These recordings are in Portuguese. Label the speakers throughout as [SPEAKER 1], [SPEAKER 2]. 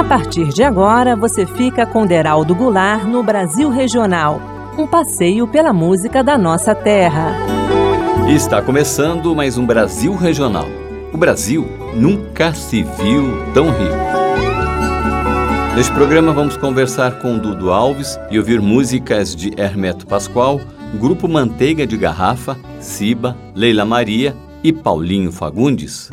[SPEAKER 1] A partir de agora, você fica com Deraldo Goulart no Brasil Regional, um passeio pela música da nossa terra.
[SPEAKER 2] Está começando mais um Brasil Regional. O Brasil nunca se viu tão rico. Neste programa vamos conversar com Dudu Alves e ouvir músicas de Hermeto Pascoal, Grupo Manteiga de Garrafa, Ciba, Leila Maria e Paulinho Fagundes.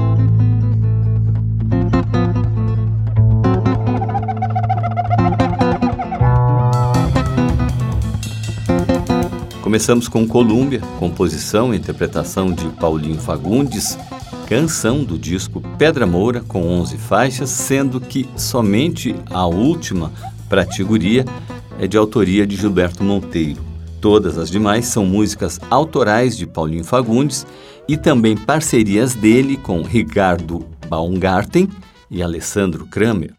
[SPEAKER 2] Começamos com Colômbia, composição e interpretação de Paulinho Fagundes, canção do disco Pedra Moura, com 11 faixas, sendo que somente a última, Pratiguria, é de autoria de Gilberto Monteiro. Todas as demais são músicas autorais de Paulinho Fagundes e também parcerias dele com Ricardo Baumgarten e Alessandro Kramer.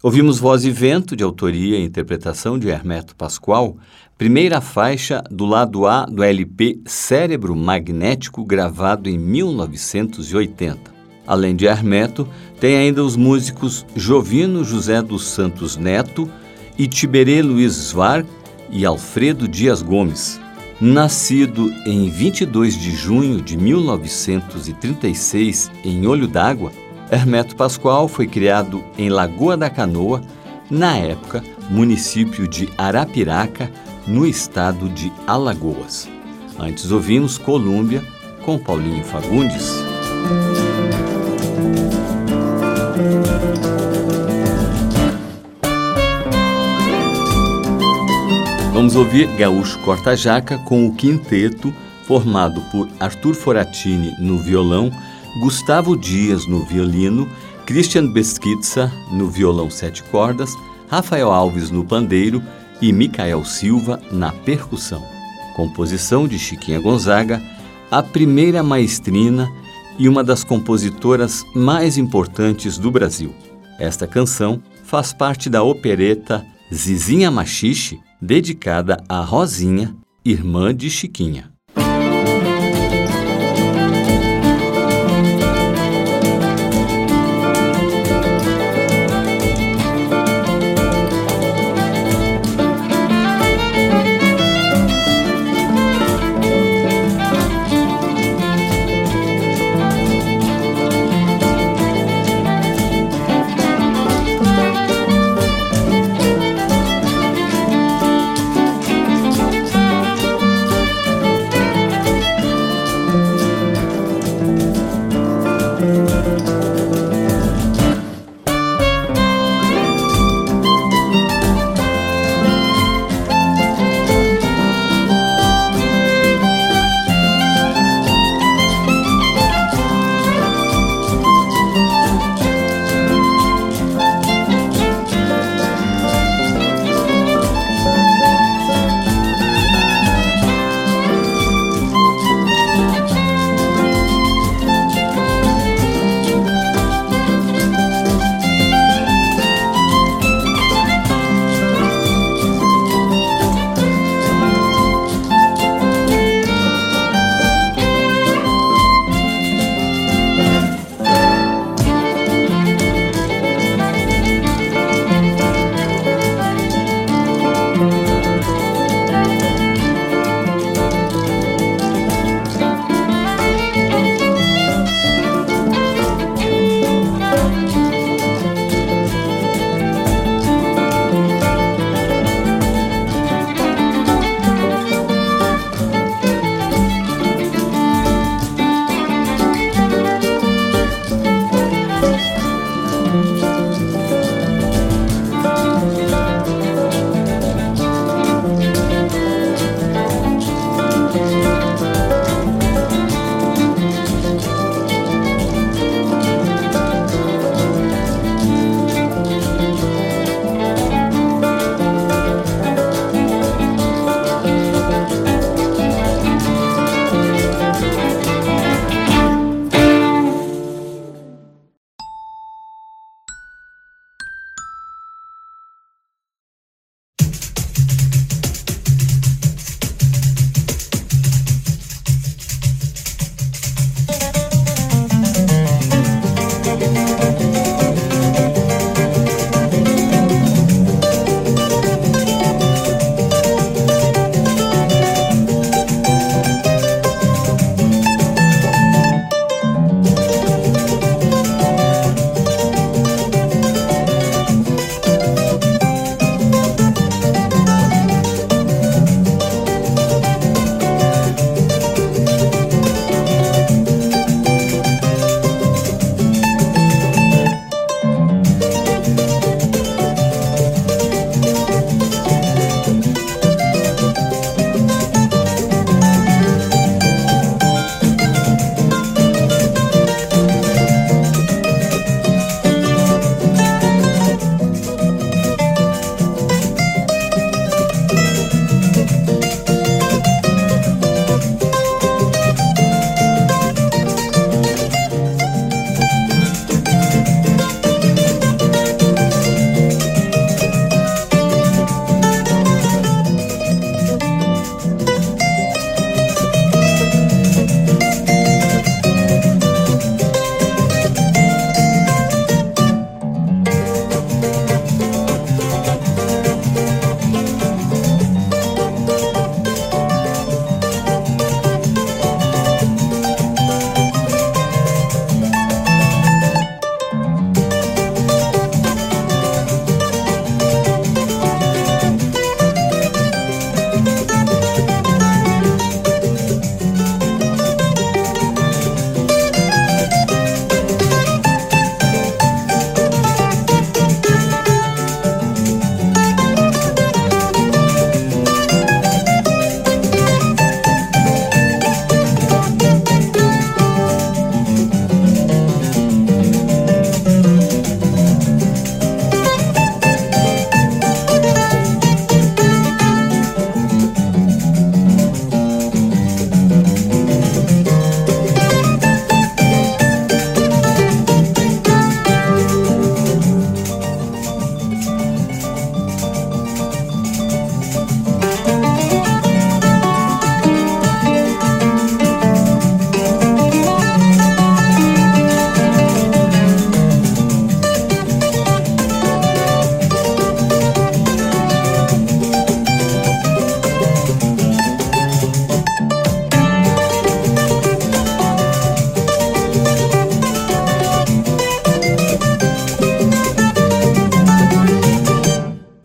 [SPEAKER 2] Ouvimos Voz e Vento, de autoria e interpretação de Hermeto Pascoal, primeira faixa do lado A do LP Cérebro Magnético, gravado em 1980. Além de Hermeto, tem ainda os músicos Jovino José dos Santos Neto, Itiberê Luiz Svar e Alfredo Dias Gomes. Nascido em 22 de junho de 1936 em Olho d'Água, Hermeto Pascoal foi criado em Lagoa da Canoa, na época município de Arapiraca, no estado de Alagoas. Antes ouvimos Colômbia com Paulinho Fagundes. Vamos ouvir Gaúcho Corta-Jaca com o quinteto, formado por Arthur Foratini no violão, Gustavo Dias no violino, Christian Beskitsa no violão 7 cordas, Rafael Alves no pandeiro e Micael Silva na percussão. Composição de Chiquinha Gonzaga, a primeira maestrina e uma das compositoras mais importantes do Brasil. Esta canção faz parte da opereta Zizinha Machixe, dedicada a Rosinha, irmã de Chiquinha.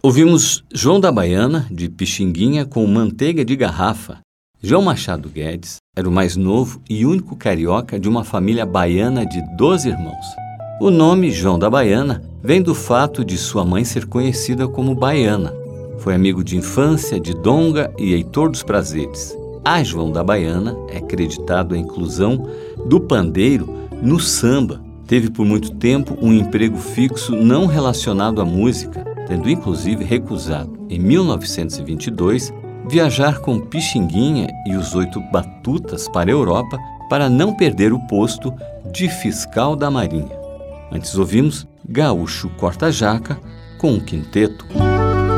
[SPEAKER 2] Ouvimos João da Baiana, de Pixinguinha, com Manteiga de Garrafa. João Machado Guedes era o mais novo e único carioca de uma família baiana de 12 irmãos. O nome João da Baiana vem do fato de sua mãe ser conhecida como Baiana. Foi amigo de infância de Donga e Heitor dos Prazeres. A João da Baiana é acreditado a inclusão do pandeiro no samba. Teve por muito tempo um emprego fixo não relacionado à música, tendo inclusive recusado, em 1922, viajar com Pixinguinha e os 8 batutas para a Europa para não perder o posto de fiscal da Marinha. Antes ouvimos Gaúcho Corta-Jaca com um quinteto.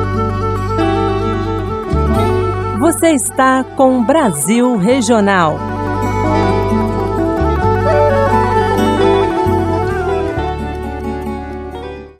[SPEAKER 1] Você está com Brasil Regional.